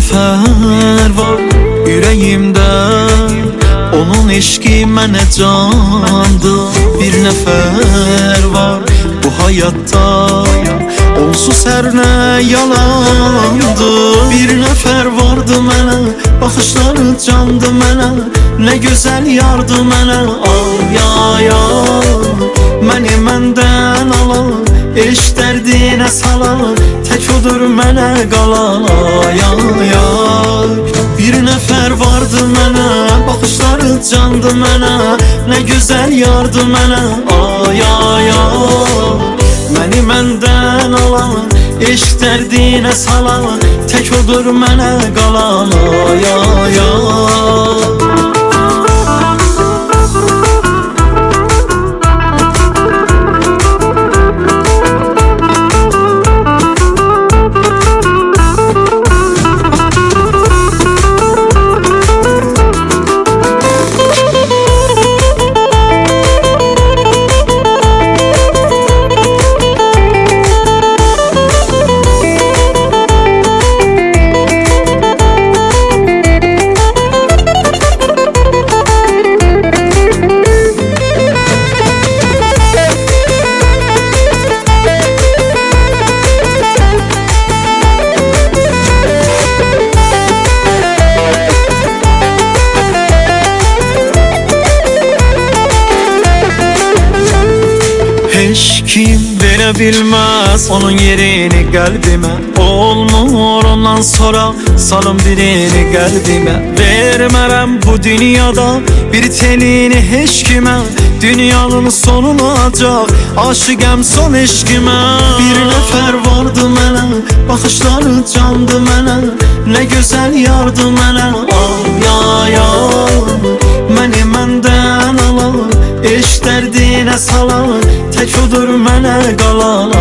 nəfər var ürəyimdə, onun eşqi mənə candır. Bir nəfər var bu həyatda, onsuz hər nə yalandır. Bir nəfər vardı mənə, baxışları candı mənə, nə gözəl yardı mənə. Ay ay ay, məni məndən alan, eşq dərdinə salan, tək odur mənə qalan. Ay ay ay, bir nəfər vardı mənə, baxışları candı mənə, nə gözəl yardı mənə. Ay ay ay, məni məndən alan, eşq dərdinə salan, tək odur mənə qalan. Ay ay ay. Heç kim verə bilməz onun yerini qəlbimə, olmur ondan sonra salım birini qəlbimə. Vermərəm bu dünyada bir telini heç kimə, dünyanın sonunacaq aşıqəm son eşqimə. Bir nəfər vardı mənə, baxışları candı mənə, nə gözəl yardı mənə. Ay ay ay, məni məndən alan, eşq dərdinə salan, tək odur mənə qalan.